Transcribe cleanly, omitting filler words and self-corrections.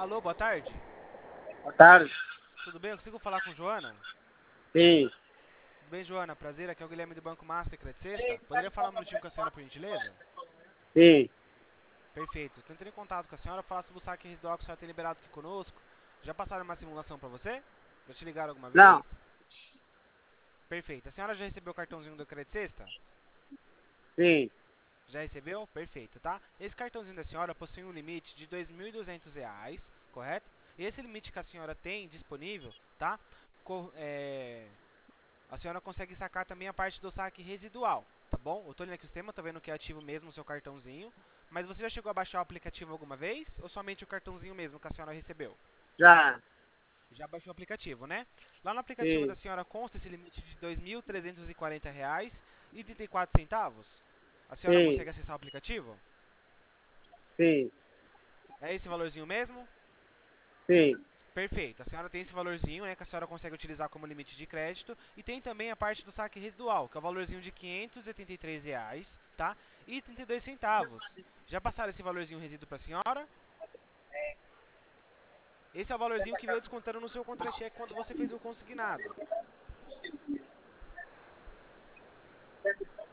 Alô, boa tarde. Boa tarde. Tudo bem? Eu consigo falar com Joana? Sim, Tudo bem, Joana? Prazer, aqui é o Guilherme do Banco Master, Credit Sexta. Poderia falar um minutinho com a senhora, por gentileza? sim. Perfeito. Tô entrando em contato com a senhora, falar sobre o saque residual que a senhora tem liberado aqui conosco. Já passaram uma simulação para você? Já te ligaram alguma Não, vez? Perfeito. A senhora já recebeu o cartãozinho do Credit Sexta? sim. Já recebeu? Perfeito, tá? Esse cartãozinho da senhora possui um limite de R$ 2.200, correto? Esse limite que a senhora tem disponível, tá? A senhora consegue sacar também a parte do saque residual, tá bom? Eu tô olhando aqui o sistema, tô vendo que é ativo mesmo o seu cartãozinho. Mas você já chegou a baixar o aplicativo alguma vez? Ou somente o cartãozinho mesmo que a senhora recebeu? Já, Já baixou o aplicativo, né? Lá no aplicativo da sim, senhora consta esse limite de R$ 2.340,34. A senhora sim, consegue acessar o aplicativo? sim, É esse valorzinho mesmo? sim, Perfeito. A senhora tem esse valorzinho, né, que a senhora consegue utilizar como limite de crédito. E tem também a parte do saque residual, que é o valorzinho de R$ 583, tá? E 32 centavos. Já passaram esse valorzinho resíduo para a senhora? Esse é o valorzinho que veio descontando no seu contra-cheque quando você fez o consignado.